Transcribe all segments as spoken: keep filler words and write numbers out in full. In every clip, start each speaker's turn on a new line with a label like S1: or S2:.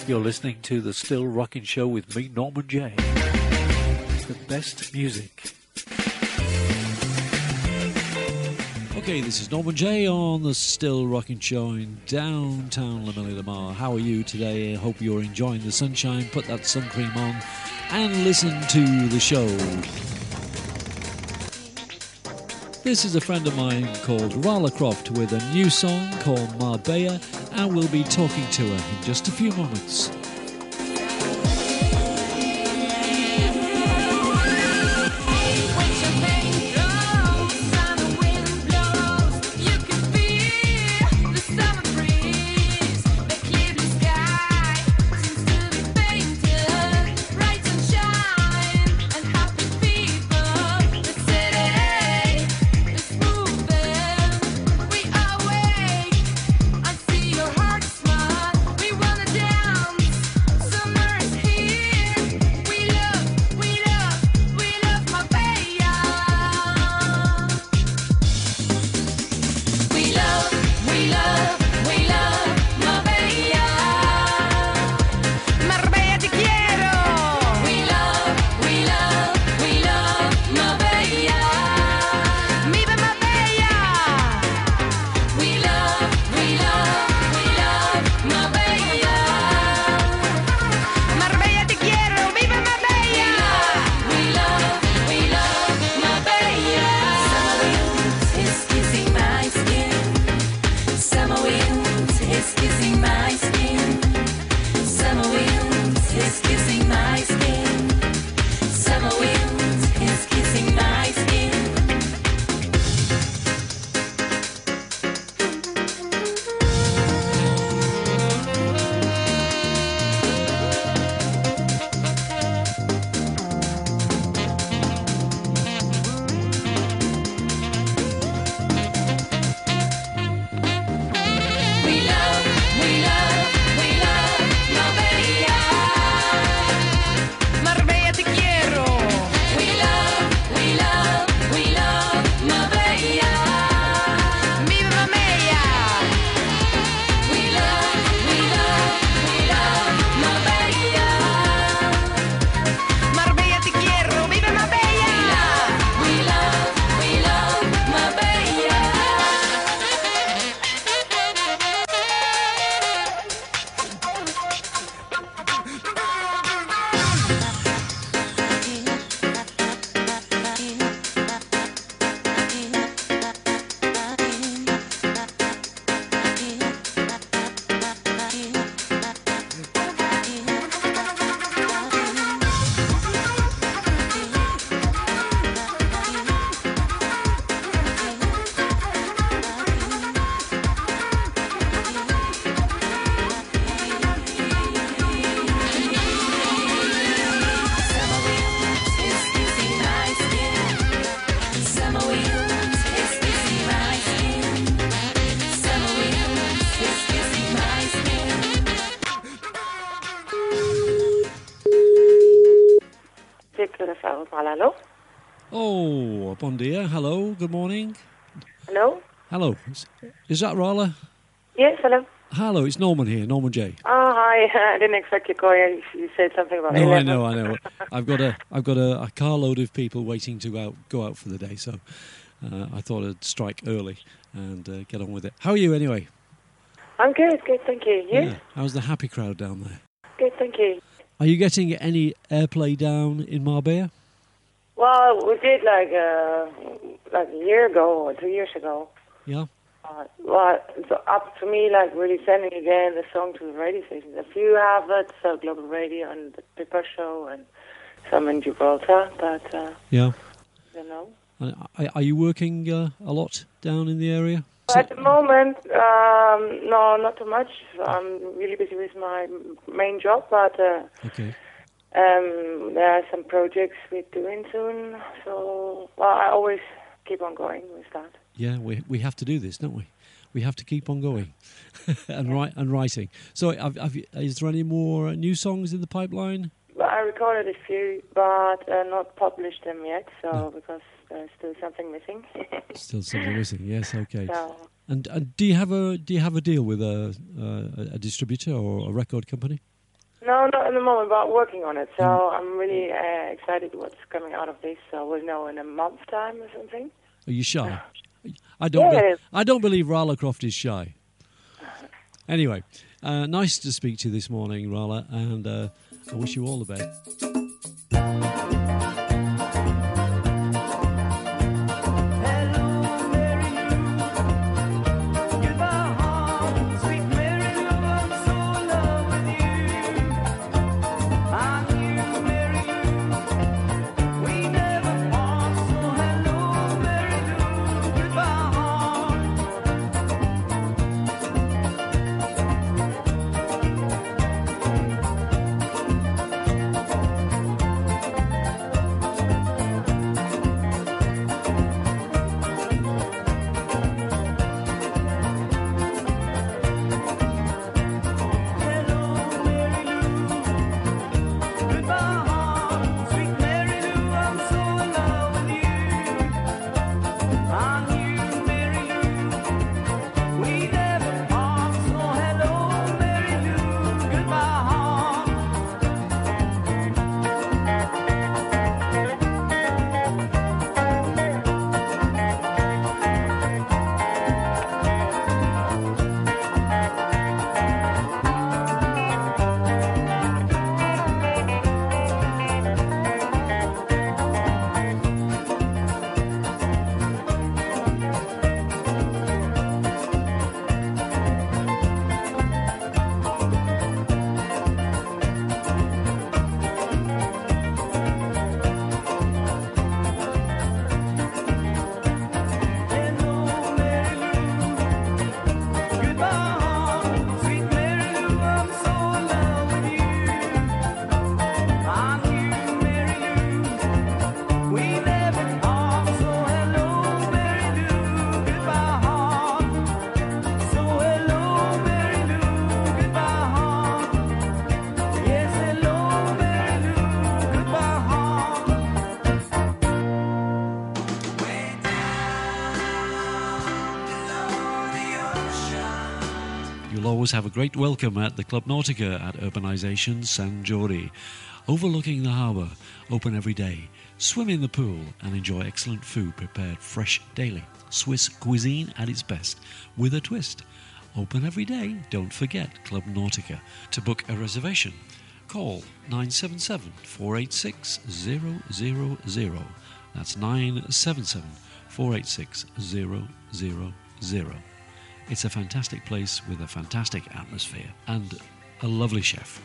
S1: You're listening to the Still Rockin' Show with me, Norman J. It's the best music. Okay, this is Norman J on the Still Rockin' Show in downtown Lamar. How are you today? I hope you're enjoying the sunshine. Put that sun cream on and listen to the show. This is a friend of mine called Rala Croft with a new song called Marbella, and we'll be talking to her in just a few moments.
S2: Hello?
S1: Oh, bon dia. Hello, good morning.
S2: Hello?
S1: Hello. Is, is that Rala?
S2: Yes, hello.
S1: Hello, it's Norman here, Norman J.
S2: Oh, hi. I didn't expect you to call. You you said something about
S1: No,
S2: eleven.
S1: I know, I know. I've got a, I've got a, a carload of people waiting to out, go out for the day, so uh, I thought I'd strike early and uh, get on with it. How are you anyway?
S2: I'm good, good, thank you. You?
S1: Yeah. How's the happy crowd down there?
S2: Good, thank you.
S1: Are you getting any airplay down in Marbella?
S2: Well, we did like uh, like a year ago or two years ago.
S1: Yeah.
S2: Uh, well, it's up to me, like really sending again the song to the radio stations. A few have it, so Global Radio and the Pippa Show, and some in Gibraltar. But uh,
S1: yeah,
S2: I don't know.
S1: Are, are you working uh, a lot down in the area?
S2: At the moment, um, no, not too much. I'm really busy with my main job, but uh,
S1: okay.
S2: um, there are some projects we're doing soon. So, well, I always keep on going with that.
S1: Yeah, we we have to do this, don't we? We have to keep on going and write and writing. So, have, have you, is there any more new songs in the pipeline?
S2: Well, I recorded a few, but uh, not published them yet. So,
S1: no.
S2: because there's still something missing.
S1: Still something missing. Yes, okay.
S2: So,
S1: and and do you have a do you have a deal with a a, a distributor or a record company?
S2: No, not at the moment, but working on it. So mm. I'm really uh, excited what's coming out of this. So we'll know in a month's time or something.
S1: Are you shy? I don't.
S2: Yeah,
S1: be- I don't believe Rala Croft is shy. Anyway, uh, nice to speak to you this morning, Rala, and uh, I wish you all the best. Have a great welcome at the Club Nautica at Urbanisation San Jordi, overlooking the harbour, open every day. Swim in the pool and enjoy excellent food prepared fresh daily. Swiss cuisine at its best, with a twist. Open every day, don't forget Club Nautica. To book a reservation, call nine seven seven, four eight six, zero zero zero. That's nine seven seven, four eight six, zero zero zero. It's a fantastic place with a fantastic atmosphere and a lovely chef.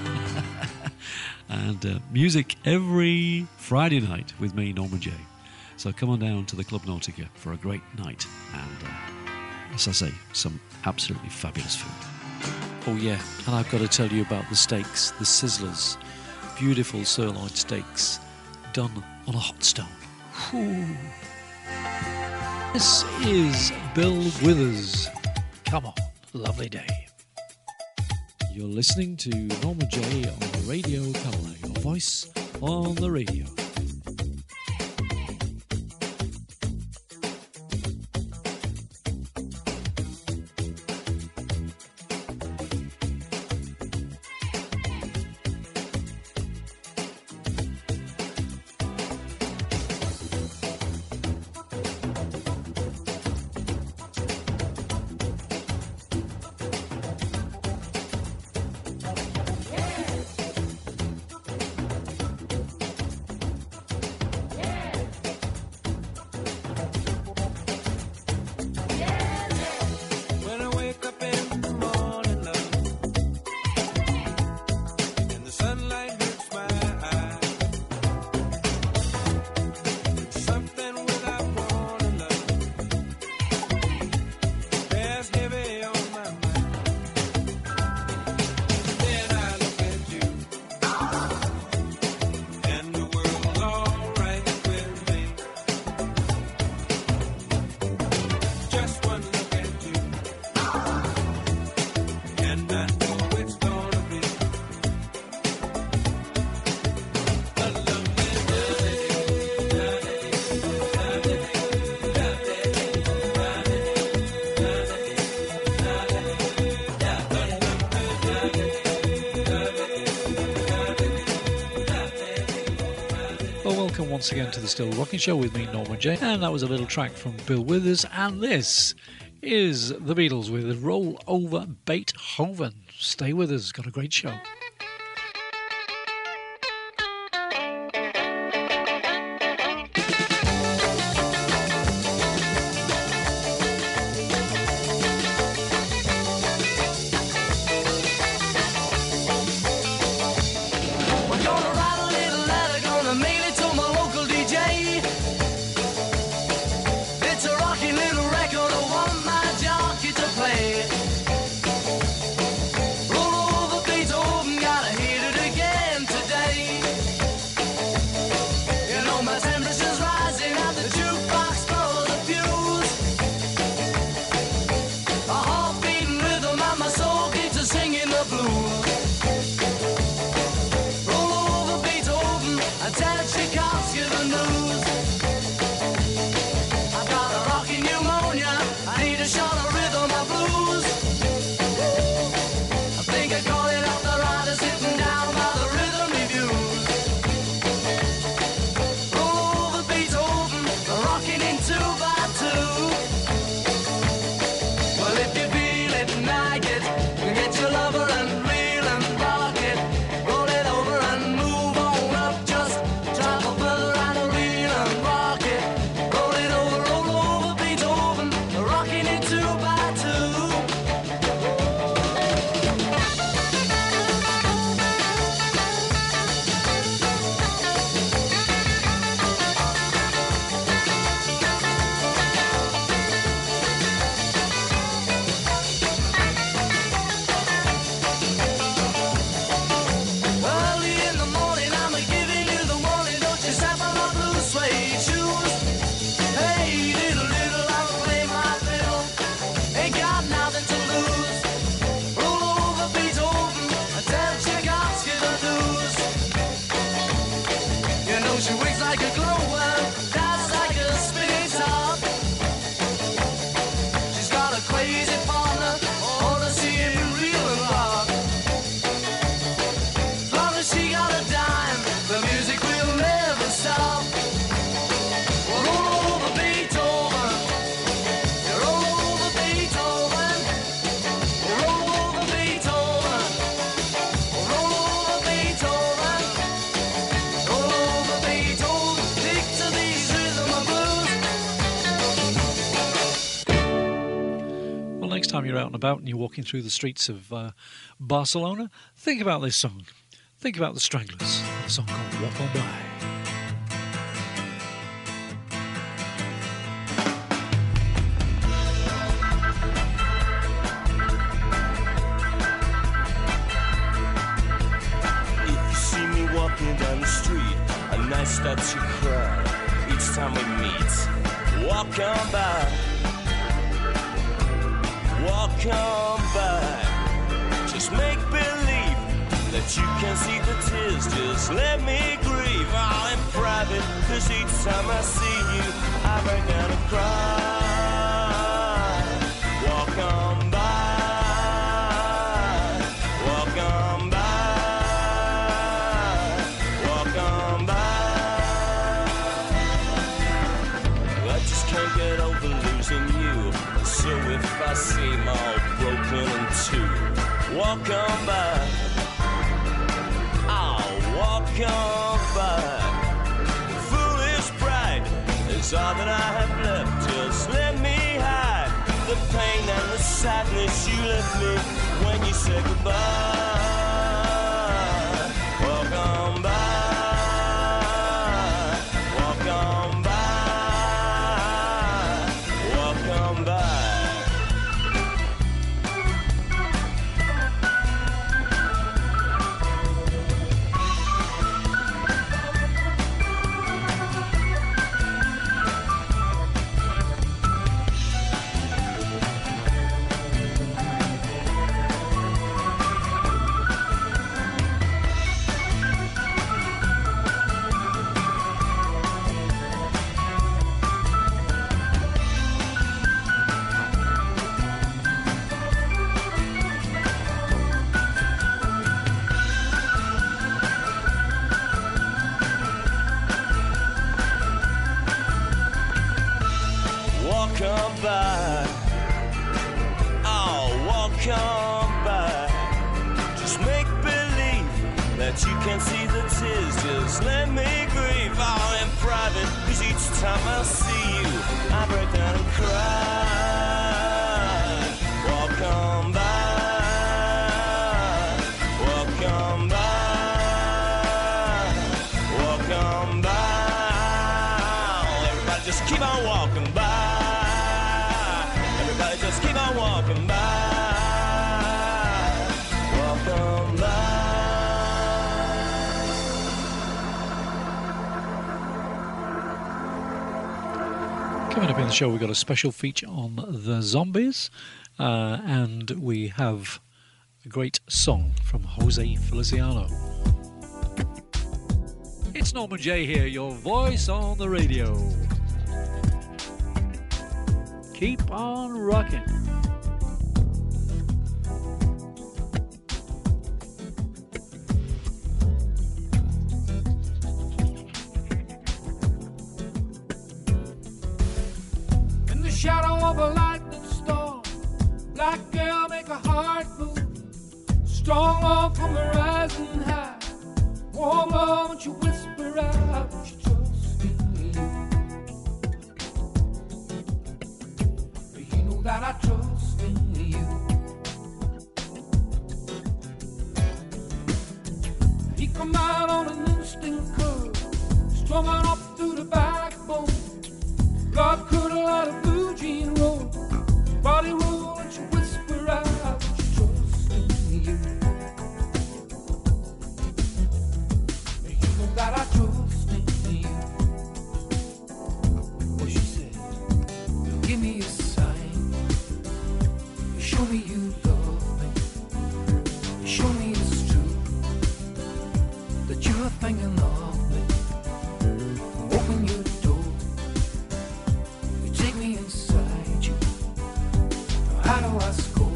S1: and uh, music every Friday night with me, Norman J. So come on down to the Club Nautica for a great night and, uh, as I say, some absolutely fabulous food. Oh yeah, and I've got to tell you about the steaks, the Sizzlers. Beautiful sirloin steaks done on a hot stone. Whew. This is Bill Withers. Come on, lovely day. You're listening to Norma J on Radio Colour, your voice on the radio. once again to the Still Rocking Show with me, Norman J. And that was a little track from Bill Withers. And this is the Beatles with Roll Over Beethoven. Stay with us. Got a great show. Time you're out and about and you're walking through the streets of uh, Barcelona, think about this song. Think about the Stranglers, a song called Walk On By.
S3: If you see me walking down the street and I start to cry each time we meet, walk on by. Walk on by. Just make believe that you can see the tears. Just let me grieve all in private, cause each time I see you I break down and cry. Walk on by. Walk on by. Walk on by. I just can't get over losing you. So if I seem all broken in two, walk on by. I'll walk on by. Foolish pride is all that I have left. Just let me hide the pain and the sadness you left me when you said goodbye. Walk on by. Walk on by. Walk on by. on by. Oh, walk on by. Just make believe that you can see the tears. Just let me grieve all in private, cause each time I see you I break down and cry. Walk on by. Walk on by. Walk on by. Everybody just keep on walking by. Everybody just keep on walking by. Walk on by.
S1: Coming up in the show, we've got a special feature on the Zombies, uh, and we have a great song from Jose Feliciano. It's Norman J here, your voice on the radio. Keep on rocking.
S4: In the shadow of a lightning storm, black girl make a heart move. Strong love from the rising high. Warm love, won't you whisper out, won't you trust in me? You know that I trust in you. He come out on an instant curve, strung on up through the backbone. Blood curdle out of blue jean roll. Body roll, won't you whisper out, won't you trust in you? That I trust in you. Well, she said, give me a sign. Show me you love me. Show me it's true that you're thinking of me. Open your door. You take me inside you. How do I score?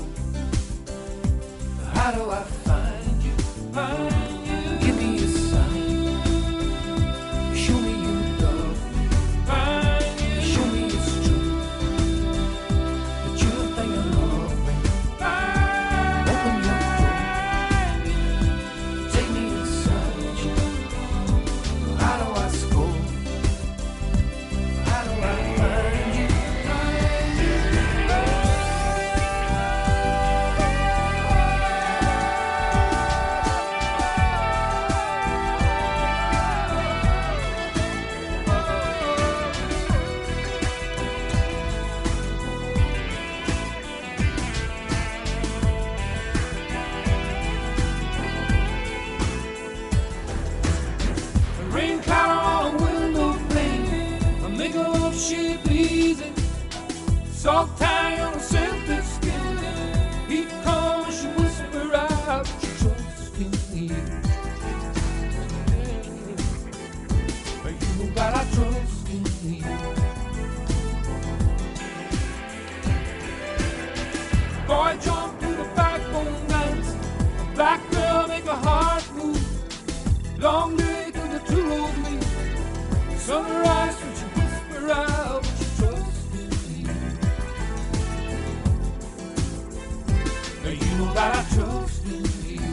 S4: How do I find you? Find you. Give me a sign. Show me you love me. Show me it's true that you're thinking of me. Open your door. Take me inside you. How do I score? How do I find you? Rain powder on a window pane, a make love shape easy. Salt tie on a sensitive skin. Heat comes, she whisper out, she trusts in you. But you know that I trust in you. Boy, jump to the backbone dance. A black girl make a heart move. Long day to the two of me. Sunrise, would you whisper out, would you trust in me? Now you know that I trust in you.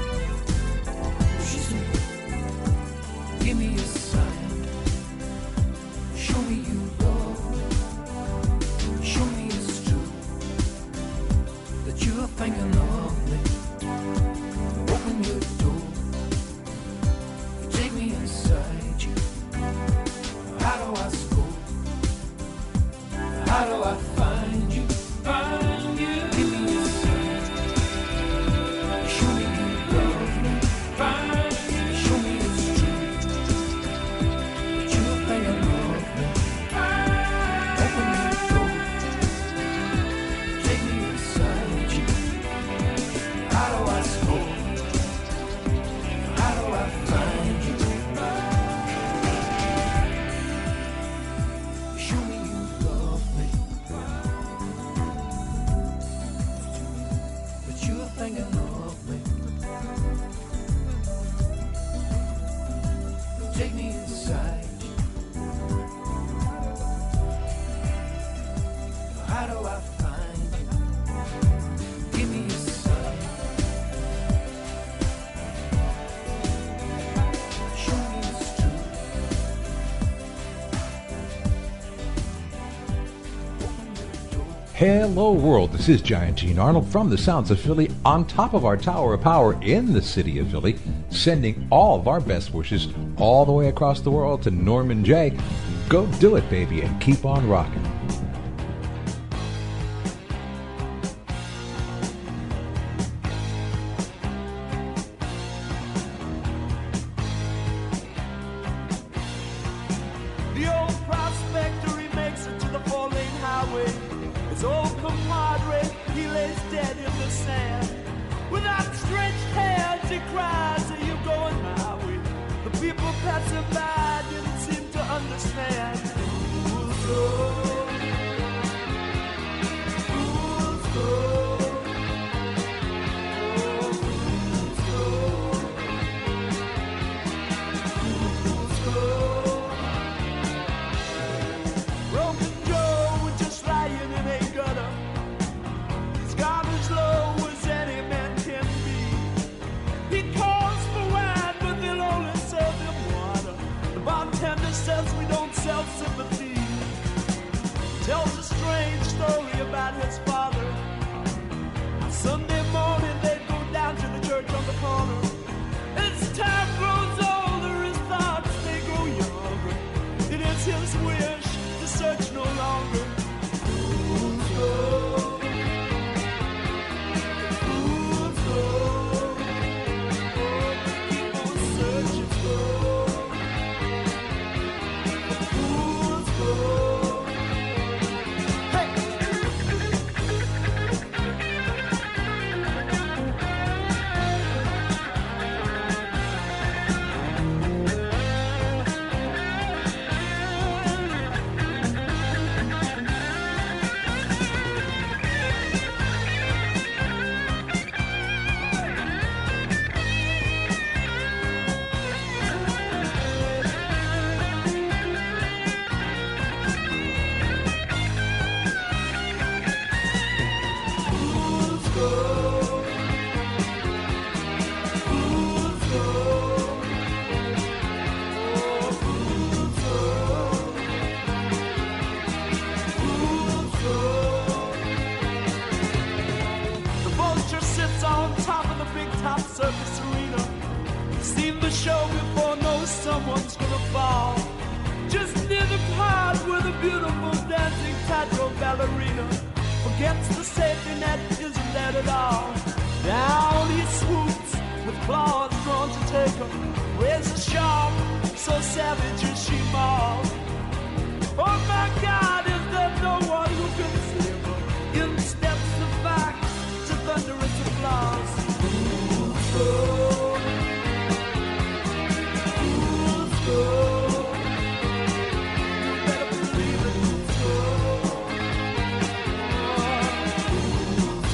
S4: She said, give me a sign. Show me you love me. Show me it's true that you're thinking of me. Open your door. Take me inside you. How do I score? How do I find you? Find you. Give me a sign. Show me you love me. Find you. Show me it's true that you're thinking of me. Open your door. Take me inside you. How do I score? How do I find you? Show me you love me. How do I find you? Give me a sign. Show me it's true. Open the door.
S5: Hello world, this is Giant Gene Arnold from the Sounds of Philly on top of our Tower of Power in the city of Philly, sending all of our best wishes all the way across the world to Norman J. Go do it, baby, and keep on rocking.
S3: The old prospector, he makes it to the four-lane highway. His old compadre, he lays dead in the sand. With outstretched hands, he cries, are you going my way? The people passing by didn't seem to understand. Who's good? Who's good? Oh, who's good? Who's good? Broken Joe was just lying in a gutter. He's got as low as any man can be. He calls for wine, but they'll only serve him water. The bartender says we don't sell sympathy. Tells a strange story about his father. Sunday morning they'd go down to the church on the corner. As time grows older, his thoughts they grow younger. It is his wish to search no longer. Who's good? Who's good? Oh, keep on searching for. Who's good? The vulture sits on top of the big top circus arena. Seen the show before, knows someone's gonna fall. Just near the part where the beautiful dancing tightrope ballerina forgets the safety net isn't there at all. Down he swoops with claws drawn to take her. Where's the shark, so savage is she mauled? Oh my God, is there no one who can save her? In steps the facts to thunderous applause. Who's good? Who's good? You better believe it. Who's good? Who's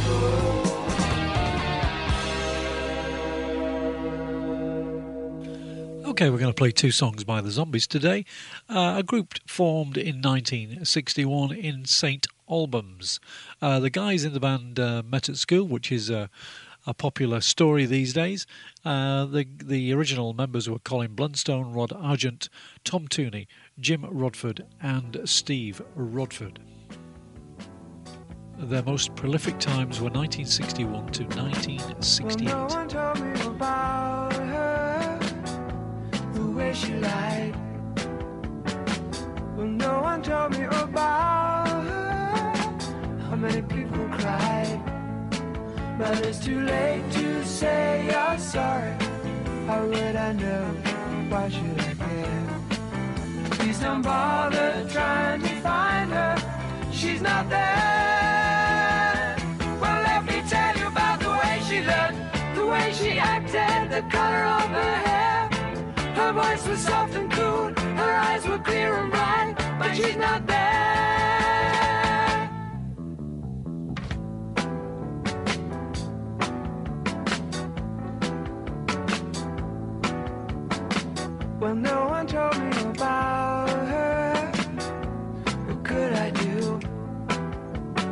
S3: good?
S1: Okay, we're going to play two songs by the Zombies today. Uh, a group formed in nineteen sixty-one in Saint Albans. Uh, the guys in the band uh, met at school, which is a, a popular story these days. Uh, the the original members were Colin Blunstone, Rod Argent, Tom Tooney, Jim Rodford, and Steve Rodford. Their most prolific times were nineteen sixty-one to nineteen sixty-eight.
S4: Well, no one told me about her, the way she lied. Well, no one told me about her, how many people cried. But it's too late to say you're sorry. How would I know? Why should I care? Please don't bother trying to find her. She's not there. Well, let me tell you about the way she looked, the way she acted, the color of her hair. Her voice was soft and cool, her eyes were clear and bright, but she's not there. Well, no one told me about her. What could I do?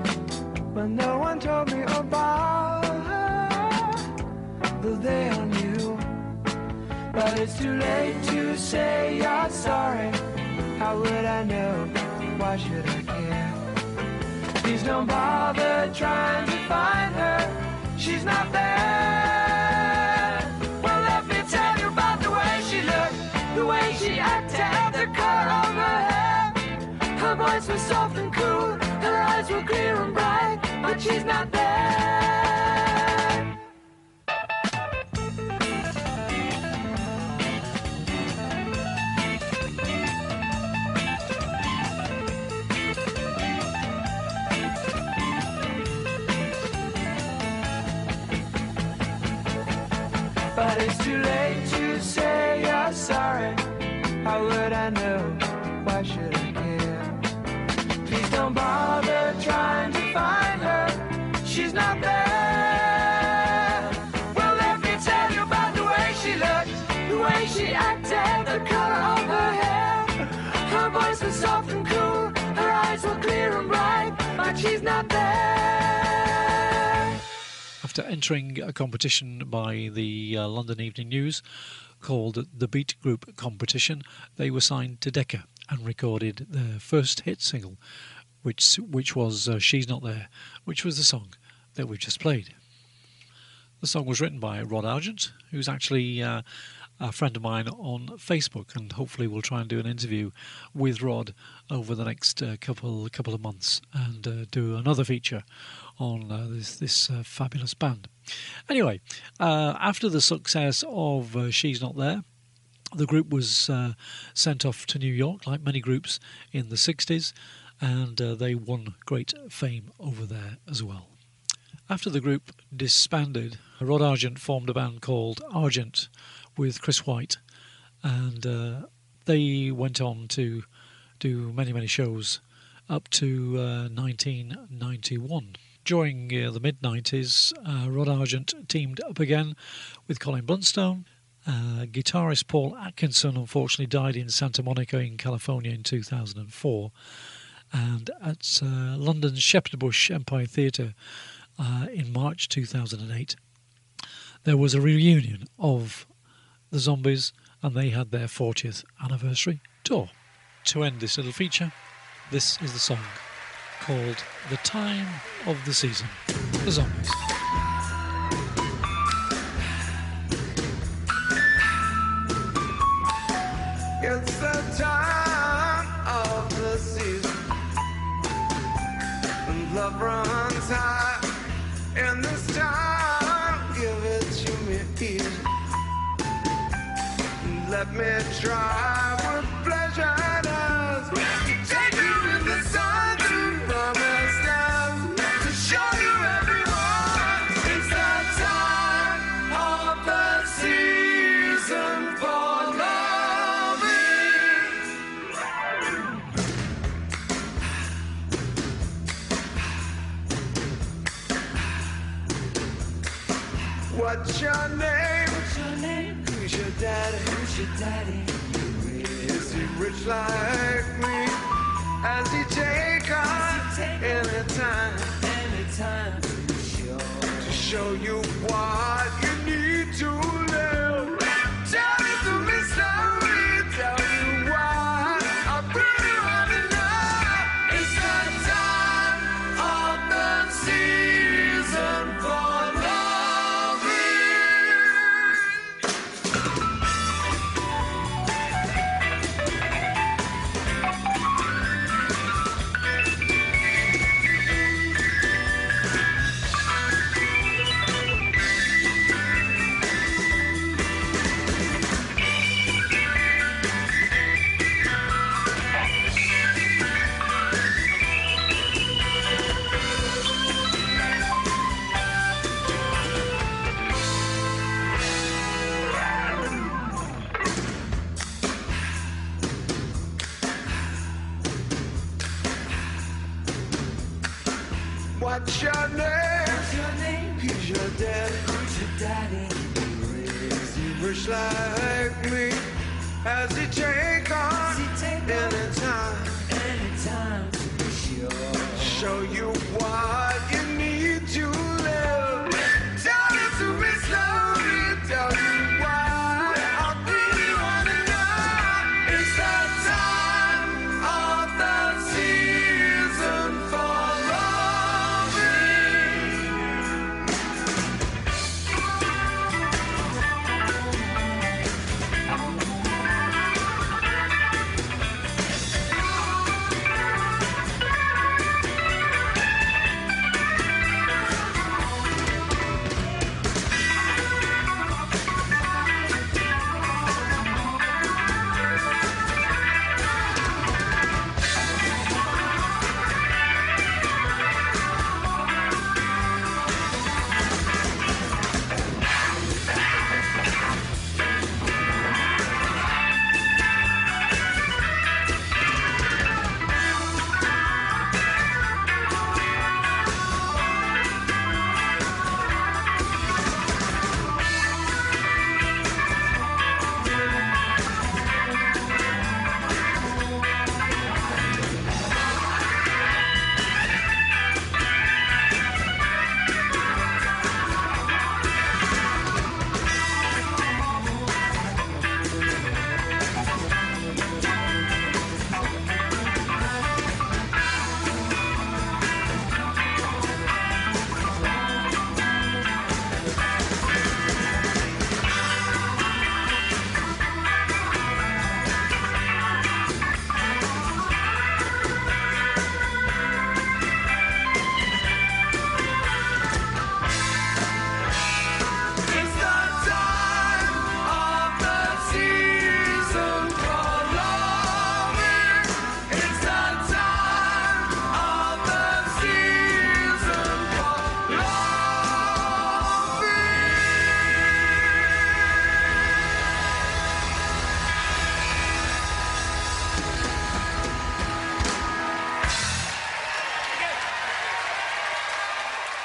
S4: it's too late to say you're sorry. How would I know? Why should I care? Please don't bother trying to find her. She's not there. Well, let me tell you about the way she looked, the way she acted, the color of her hair. Her voice was soft and cool, her eyes were clear and bright, but she's not there. But it's too late to say you're sorry. How would I know? Why should I care? Please don't bother trying to find her. She's not there. Well, let me tell you about the way she looked, the way she acted, the color of her hair. Her voice was soft and cool, her eyes were clear and bright, but she's not there.
S1: After entering a competition by the uh, London Evening News called the Beat Group Competition, they were signed to Decca and recorded their first hit single, which which was uh, She's Not There, which was the song that we've just played. The song was written by Rod Argent, who's actually uh, a friend of mine on Facebook, and hopefully we'll try and do an interview with Rod over the next uh, couple couple of months and uh, do another feature on uh, this this uh, fabulous band. Anyway, uh, after the success of uh, She's Not There, the group was uh, sent off to New York, like many groups in the sixties, and uh, they won great fame over there as well. After the group disbanded, Rod Argent formed a band called Argent with Chris White, and uh, they went on to do many, many shows up to uh, nineteen ninety-one. During uh, the mid-nineties, uh, Rod Argent teamed up again with Colin Blunstone. Uh, guitarist Paul Atkinson unfortunately died in Santa Monica in California in two thousand four, and at uh, London's Shepherd Bush Empire Theatre uh, in March two thousand eight, there was a reunion of the Zombies, and they had their fortieth anniversary tour. To end this little feature, this is the song called The Time of the Season, The Zombies.
S4: It's the time of the season, and love runs high. And this time, give it to me easy. Let me try what pleasure does. Take you in the sun to promised land, to show you everyone. It's the time of the season for loving. What's your name? What's your name? Who's your daddy? Who's your daddy? Is he rich like me? Has he take on any time? Any time to show to show you what you need to live. Tell me to me slowly, tell you why I really wanna know. It's the time of the season for loving. What's your name? What's your name? Who's your daddy? Who's your daddy? Is he rich like me? Has he take on any time? Any time to show show you what you need to live. Tell it to me slowly, tell you why I really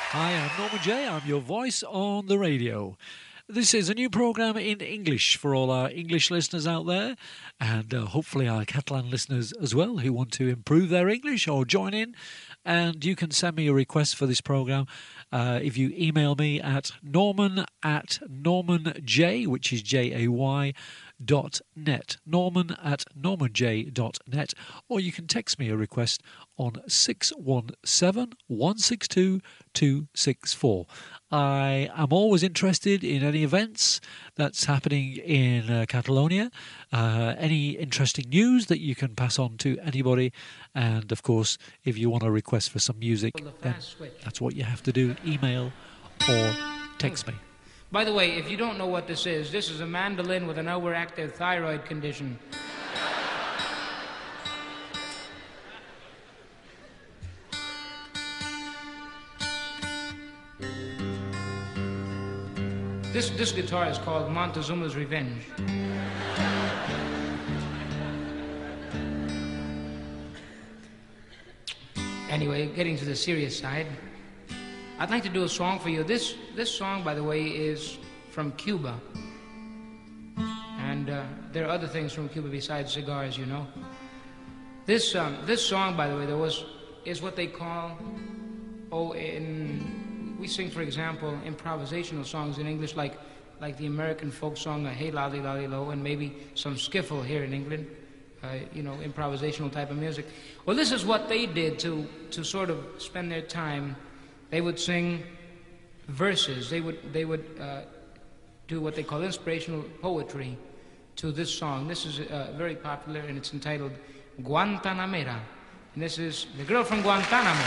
S1: Hi, I'm Norman Jay. I'm your voice on the radio. This is a new program in English for all our English listeners out there, and uh, hopefully our Catalan listeners as well who want to improve their English or join in. And you can send me a request for this program uh, if you email me at norman at normanj, which is J A Y, dot net. Norman at normanj dot net. Or you can text me a request on six one seven, one six two, two six four. I am always interested in any events that's happening in uh, Catalonia, uh, any interesting news that you can pass on to anybody, and of course, if you want a request for some music, then that's what you have to do, email or text me.
S6: By the way, if you don't know what this is, this is a mandolin with an overactive thyroid condition. This, this guitar is called Montezuma's Revenge. Anyway, getting to the serious side, I'd like to do a song for you. This, this song, by the way, is from Cuba. And uh, there are other things from Cuba besides cigars, you know. This, um, this song, by the way, there was, is what they call, oh, in... We sing, for example, improvisational songs in English, like like the American folk song, uh, Hey Lolly Lolly Low, and maybe some skiffle here in England, uh, you know, improvisational type of music. Well, this is what they did to, to sort of spend their time. They would sing verses. They would, they would uh, do what they call inspirational poetry to this song. This is uh, very popular, and it's entitled Guantanamera. And this is the girl from Guantanamo.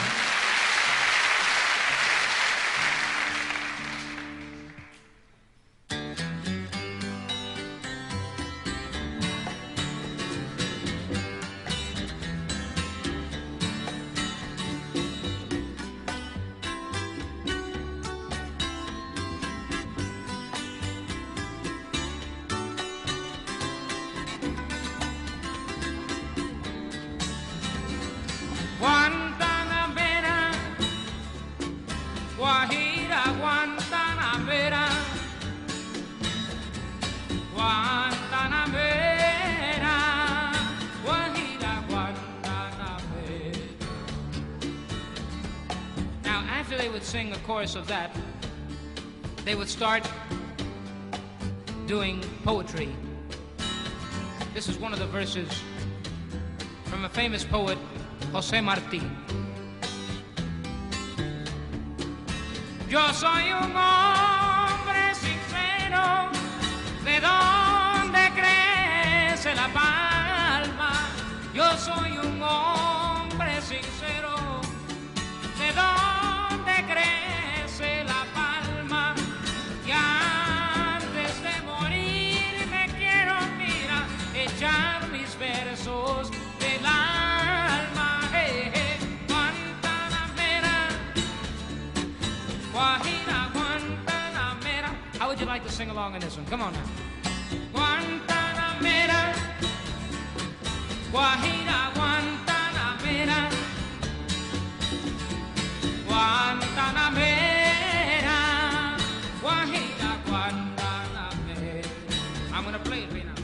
S6: Guantanamera, Guajira, Guantanamera, Guantanamera, Guajira, Guantanamera. Now, after they would sing a chorus of that, they would start doing poetry. This is one of the verses from a famous poet, José Martí. Yo soy un hombre sincero, de donde crece la palma. Yo soy un hombre sincero, de donde crece la palma. Y antes de morir me quiero, mira, echar mis versos del alma. Guajira, Guantanamera. How would you like to sing along in this one? Come on now. Guantanamera, Guajira, Guantanamera, Guantanamera, Guajira, Guantanamera. I'm going to play it right now.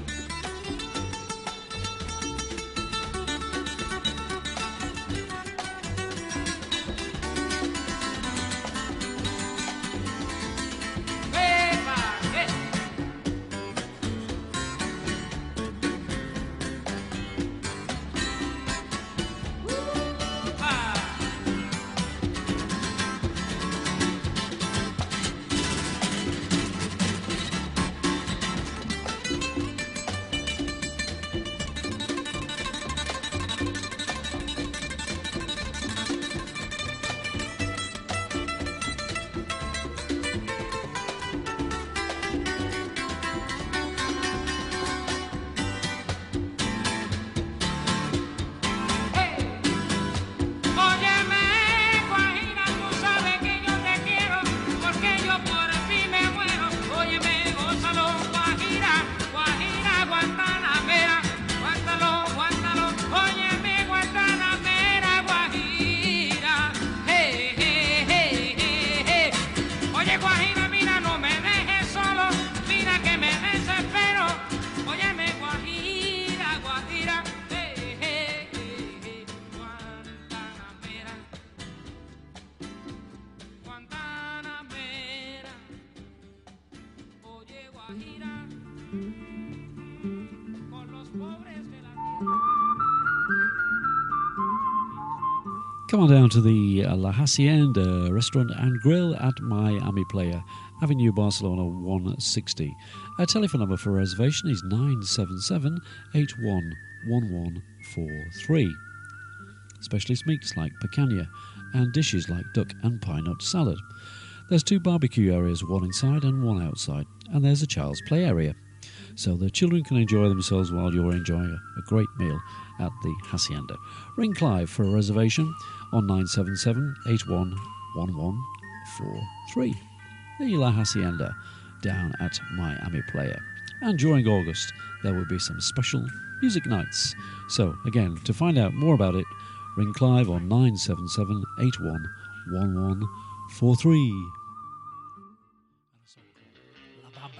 S1: Come on down to the uh, La Hacienda Restaurant and Grill at Miami Playa, Avenue Barcelona one sixty. Our telephone number for reservation is nine seven seven, eight one one one four three. Specialist meats like picanha and dishes like duck and pine nut salad. There's two barbecue areas, one inside and one outside, and there's a child's play area, so the children can enjoy themselves while you're enjoying a, a great meal at the Hacienda. Ring Clive for a reservation on nine seven seven, eight one one one four three. The La Hacienda down at Miami Playa. And during August there will be some special music nights. So again, to find out more about it, ring Clive on nine seven seven, eight one one one four three. La Bamba.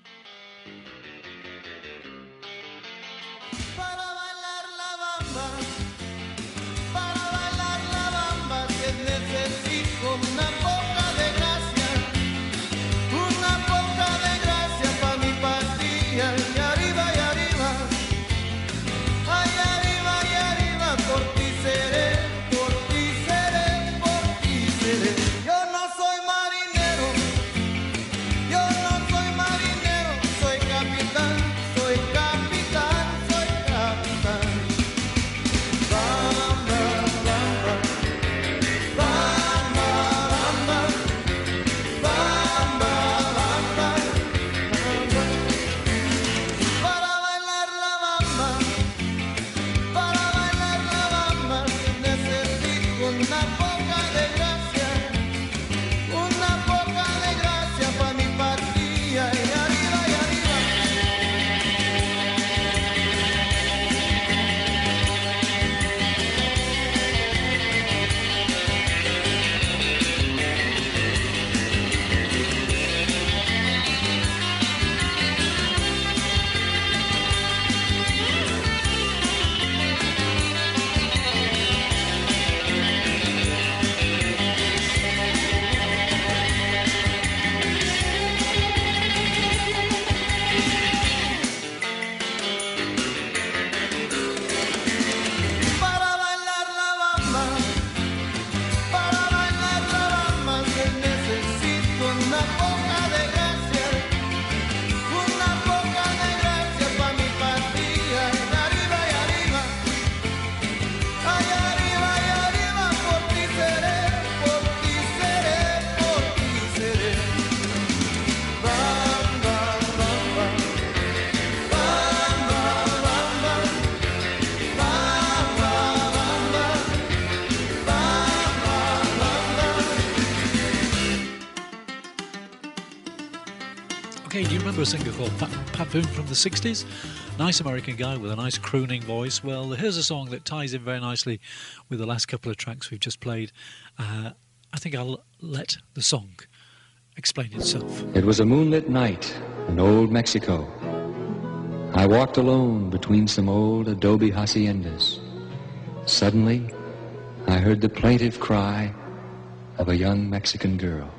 S7: Yo no soy marinero, yo no soy marinero, soy capitán, soy capitán, soy capitán. Bamba, bamba, bamba, bamba, bamba, bamba, bamba. Para bailar la bamba, para bailar la bamba, necesito una poca de gracia, una poca de gracia pa' mi patria y arriba y arriba. Para bailar la bamba, para bailar la bamba, que necesito una poca de gracia, una poca de gracia pa' mi patria y arriba y arriba. Ay, arriba y arriba, por ti seré, por ti seré, por ti seré. Bamba, bamba, bamba, bamba, bamba, bamba, bamba, bamba.
S8: Okay, do you remember a singer called Pat, Pat Boone from the sixties? Nice American guy with a nice crooning voice. Well, here's a song that ties in very nicely with the last couple of tracks we've just played. Uh, I think I'll let the song explain itself.
S9: It was a moonlit night in old Mexico. I walked alone between some old adobe haciendas. Suddenly, I heard the plaintive cry of a young Mexican girl.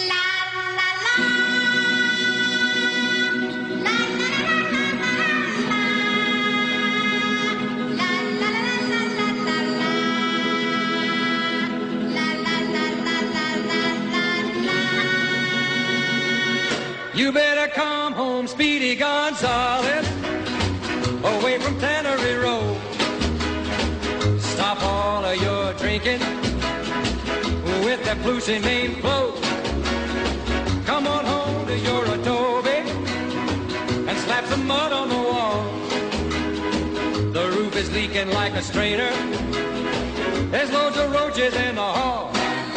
S3: You better come home, Speedy Gonzales, away from Tannery Road. Stop all of your drinking with that Plucy main float. Come on home to your adobe and slap some mud on the wall. The roof is leaking like a strainer. There's loads of roaches in the hall.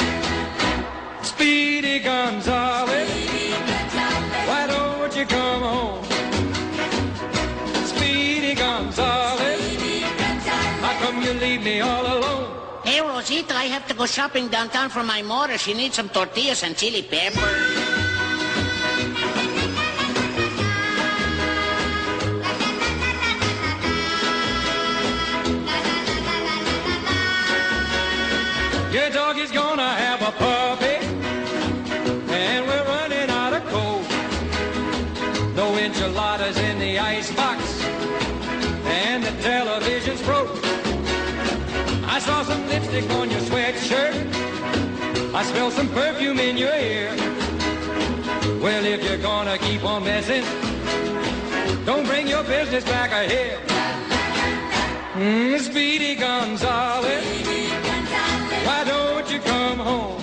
S3: Speedy Gonzales, why don't you come home? Speedy Gonzales, how come you leave me all alone?
S10: Hey, Rosita, I have to go shopping downtown for my mother. She needs some tortillas and chili pepper.
S3: Your dog is gonna have a puppy, and we're running out of coal. No
S11: saw some lipstick on your sweatshirt. I smell some perfume in your ear. Well, if you're gonna keep on messing, don't bring your business back here. Mm, Speedy Gonzales, why don't you come home?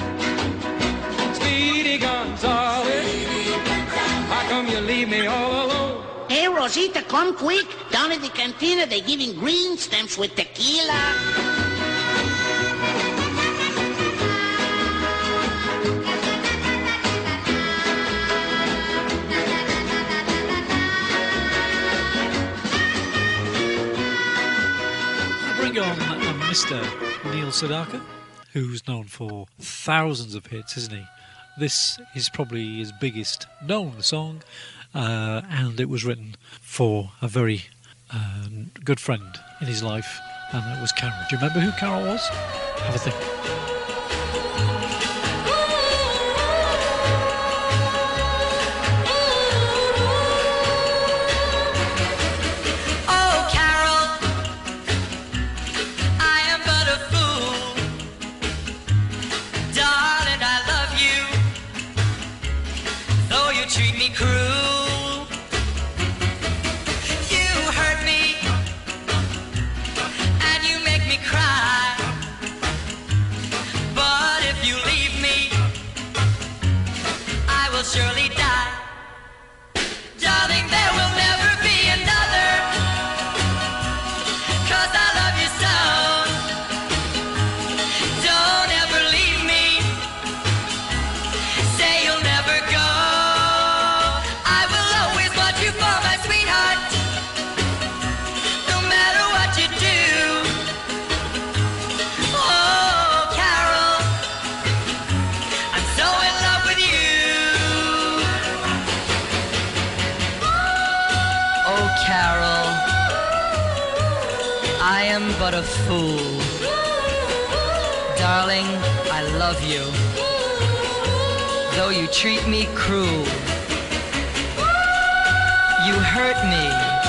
S11: Speedy Gonzales, how come you leave me all alone?
S10: Hey, Rosita, come quick. Down at the cantina, they're giving green stamps with tequila.
S8: Bring on uh, Mister Neil Sedaka, who's known for thousands of hits, isn't he? This is probably his biggest known song, uh, and it was written for a very uh, good friend in his life, and that was Carol. Do you remember who Carol was? Have a think.
S12: Cruel, you hurt me and you make me cry. But if you leave me, I will surely die. Darling, there will never be another, 'cause I love you so. Don't ever leave me. Say you'll never go. But a fool. Darling, I love you, though you treat me cruel. You hurt me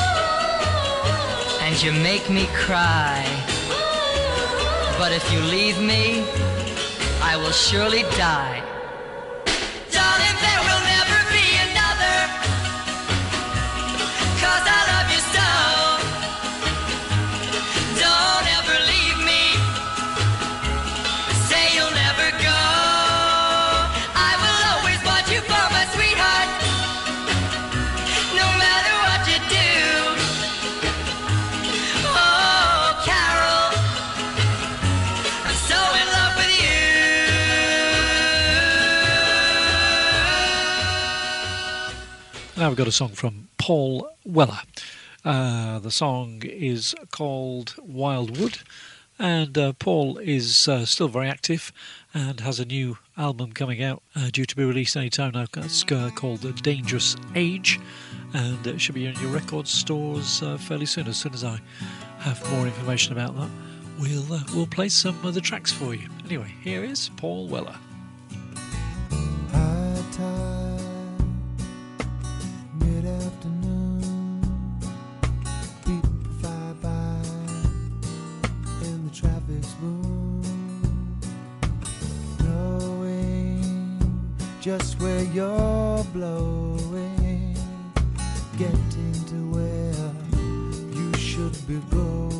S12: and you make me cry. But if you leave me, I will surely die. Darling, there will never be another, 'cause I love you so. Don't ever leave me. Say you'll never go. I will always want you for my sweetheart, no matter what you do. Oh, Carol, I'm so in love with you.
S8: Now we've got a song from Paul Weller. Uh, the song is called Wildwood, and uh, Paul is uh, still very active and has a new album coming out uh, due to be released any time now. It's uh, called The Dangerous Age, and it should be in your record stores uh, fairly soon. As soon as I have more information about that, we'll uh, we'll play some of the tracks for you. Anyway, here is Paul Weller.
S7: High tide, mid-afternoon, people fly by in the traffic's boom, knowing just where you're blowing, getting to where you should be going.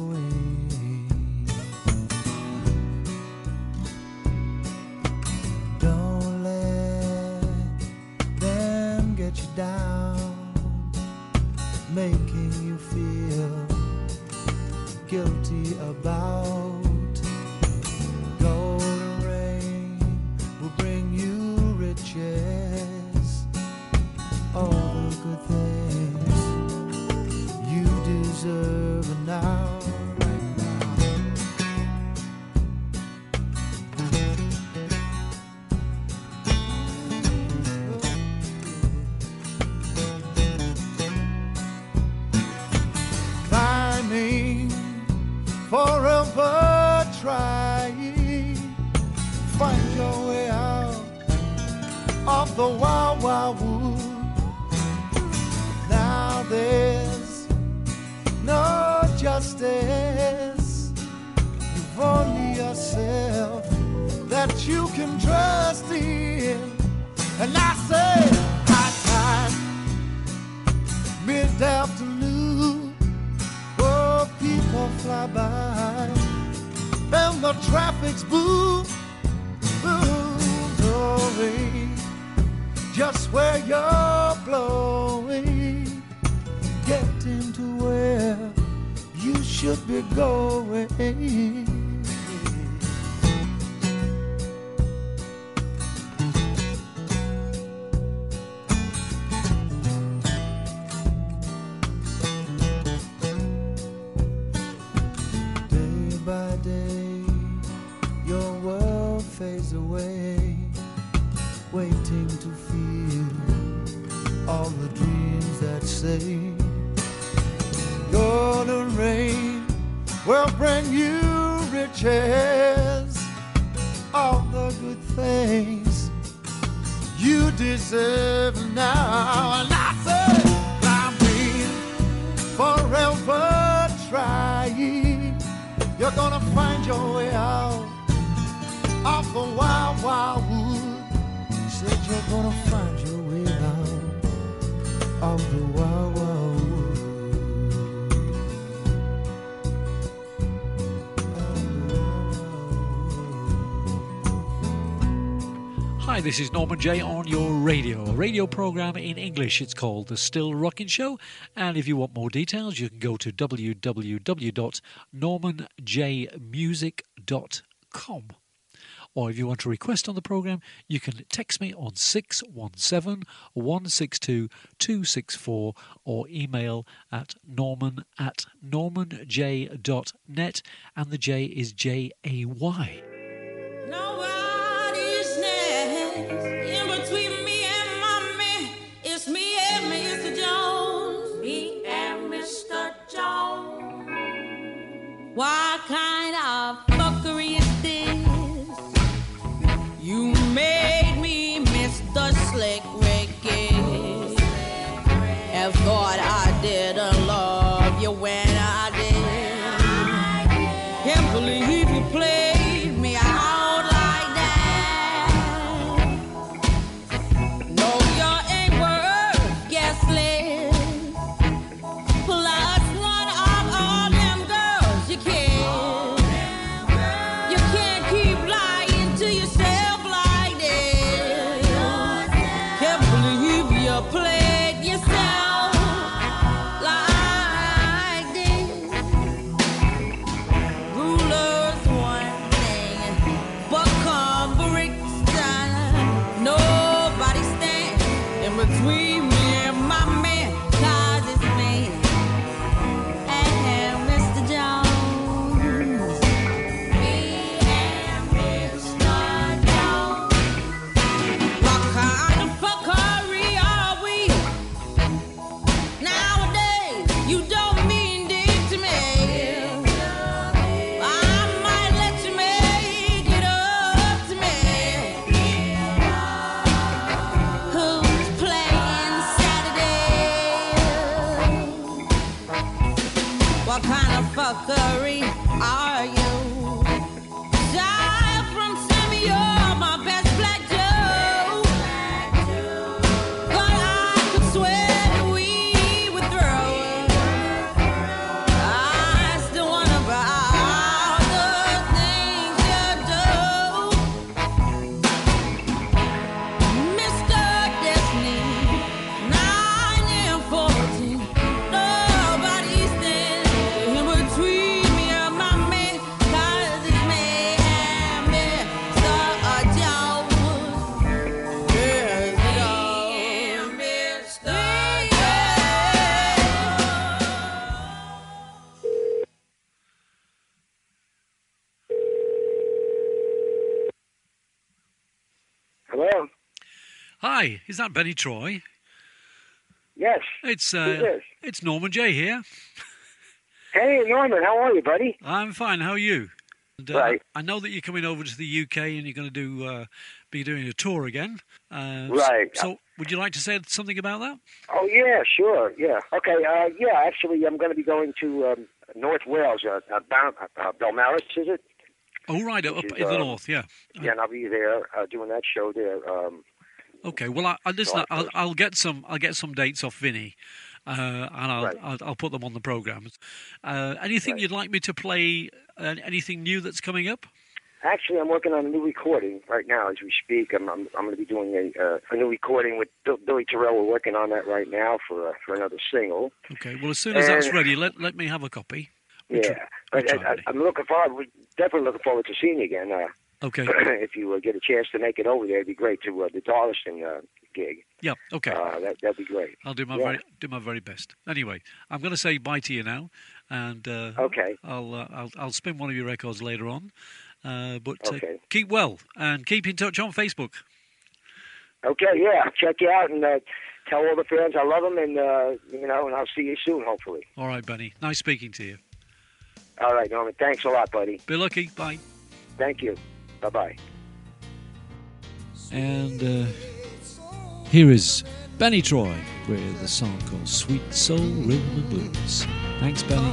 S7: Don't let them get you down, making you feel guilty about. Golden rain will bring you riches, all the good things you deserve now. Forever trying, find your way out of the wild, wild wood. Now there's no justice. You've yourself that you can trust in. And I say, high tide, mid-afternoon, oh, people fly by, and the traffic's boom, boom, blowing, just where you're blowing, getting to where you should be going. By day, your world fades away, waiting to feel all the dreams that say golden rain will bring you riches, all the good things you deserve now. And I say, I've been forever trying. You're gonna find your way out off the wild, wild wood. Said you're gonna find your way out off the wild, wild
S8: wood. Hi, this is Norman Jay on your radio, a radio program in English. It's called The Still Rockin' Show, and if you want more details, you can go to w w w dot norman j music dot com. Or if you want to request on the program, you can text me on six one seven, one six two, two six four or email at norman at norman j dot net, and the J is J A Y.
S13: Nobody's next in between me and mommy. It's me and Mister Jones. Me and Mister Jones. What kind of fuckery is this? You made me Mister Slick Ricky. And thought I didn't love you when I did. Can't believe you played me out like that. No, you ain't worth guest list. Plus one of all them girls you kissed. You can't keep lying to yourself like this. Can't believe you played yourself like this. Rulers one thing, but come Brixton. Nobody stands in between me and my man, 'cause it's me and Mister Jones. Me and Mister Jones. What kind of fuckery are we? Nowadays, you don't mean dick to me. I might let you make it up to me. Who's playing Saturday? What kind of fuckery are you? Die from Sammy, you're my best black Joe. But I could swear that we would throw. I still wonder about the things you do. Mister Destiny, nine and fourteen. Nobody stands in between me and my man, 'cause it's me and Mister Jones. Yes, Jones. Mister
S14: Hello?
S8: Hi, is that Benny Troy?
S14: Yes.
S8: It's
S14: Who's
S8: uh,
S14: this?
S8: it's Norman Jay here.
S14: Hey, Norman, how are you, buddy?
S8: I'm fine. How are you? And, uh,
S14: Right.
S8: I know that you're coming over to the U K and you're going to do uh, be doing a tour again. Uh,
S14: Right.
S8: So, would you like to say something about that?
S14: Oh, yeah, sure, yeah. Okay, uh, yeah, actually, I'm going to be going to um, North Wales, uh, uh, Bal- uh, Belmaris, is it?
S1: Oh, right, up
S14: which
S1: in
S14: is,
S1: the
S14: um,
S1: north, yeah.
S14: Yeah, and I'll be there uh, doing that show there. Um,
S1: Okay, well, I, I listen.
S14: July
S1: I'll,
S14: first.
S1: I'll get some. I'll get some dates off Vinny, uh, and I'll,
S14: Right.
S1: I'll I'll put them on the programs. Uh, anything you'd like me to play? Uh, anything new that's coming up?
S14: Actually, I'm working on a new recording right now as we speak. I'm I'm, I'm going to be doing a uh, a new recording with Bill, Billy Terrell. We're working on that right now for uh, for another single.
S1: Okay. Well, as soon as that's
S14: And-
S1: ready, let let me have a copy. We'll
S14: Yeah,
S1: try-
S14: but
S1: we'll
S14: I,
S1: try,
S14: I, I'm looking forward. We're definitely looking forward to seeing you again. Uh,
S1: Okay.
S14: if you uh, get a chance to make it over there, it'd be great to uh, the Darlington uh, gig.
S1: Yeah. Okay.
S14: Uh, that that'd be great.
S1: I'll do my
S14: yeah.
S1: very do my very best. Anyway, I'm going to say bye to you now, and uh,
S14: Okay.
S1: I'll, uh, I'll I'll spin one of your records later on. Uh, but uh,
S14: Okay.
S1: keep well and keep in touch on Facebook.
S14: Okay, yeah, check you out and uh, tell all the fans I love them, and uh, you know, and I'll see you soon, hopefully.
S1: All right, Benny. Nice speaking to you.
S14: All right, Norman. Thanks a lot, buddy.
S1: Be lucky. Bye.
S14: Thank you. Bye bye.
S1: And uh, here is Benny Troy with a song called Sweet Soul Rhythm and Blues. Thanks, Benny.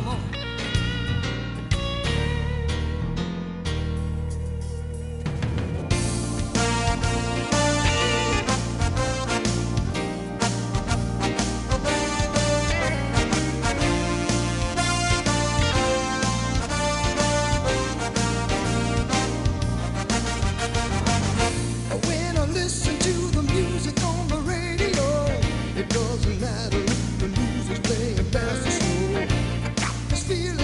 S7: When I listen to the music on the radio, it doesn't matter if the music's playing fast or slow. I got this feeling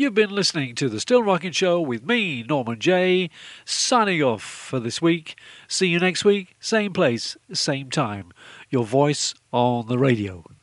S1: You've been listening to the Still Rocking Show with me, Norman J, signing off for this week. See you next week, same place, same time. Your voice on the radio.